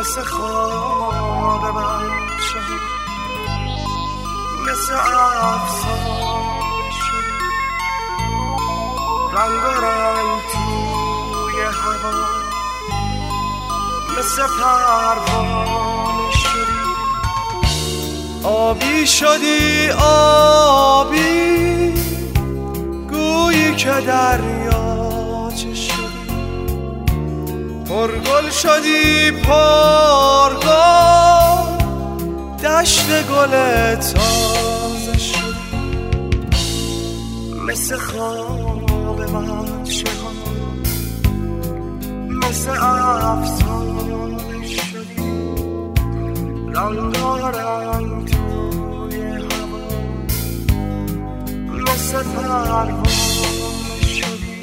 مثل خواب بچه مثل افسانه شدی رنگ و رنگ توی هوا مثل پروانه شدی آبی شدی آبی گویی که دریاچه شدی پرگل شدی پرگل دشت گل تازه شدی مثل خواب بچه ها مثل افسانه شدی رنگارنگ توی هوا مثل پروانه شدی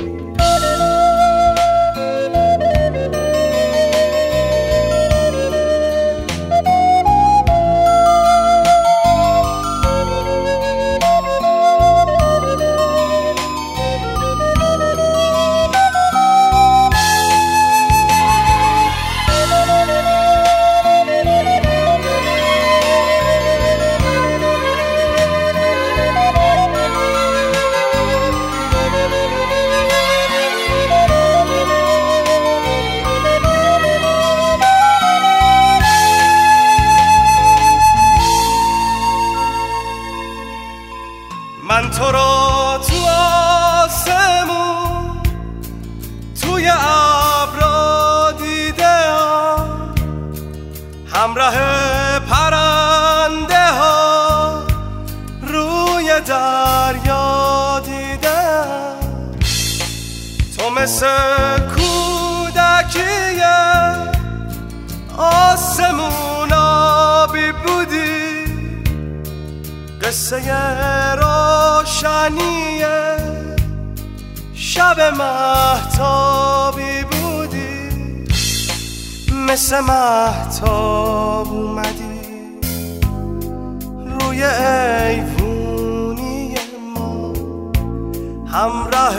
من تو را تو آسمون توی ابرا دیدم همراه پرنده ها روی دریا دیدم تو مثل کودکی آسمون آبی بودی قصه روشنی شب مهتابی بودی مثل مهتاب اومدی روی ایوونی ما همراه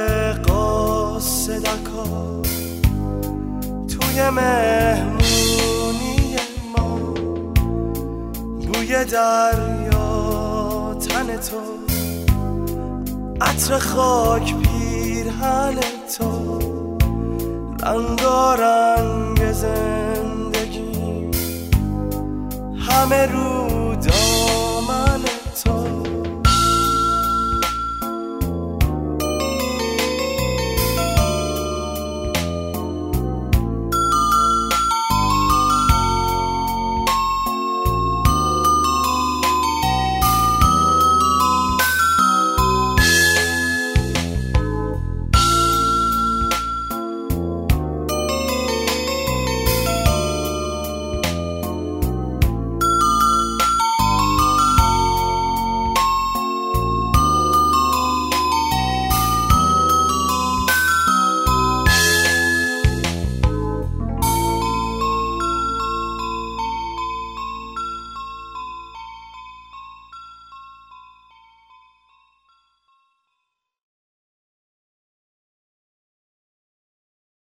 قاصدکا توی مهمونی ما بوی دریا تن تو عطر خاک پیرهن تو رنگارنگ زندگی همه رو دامن تو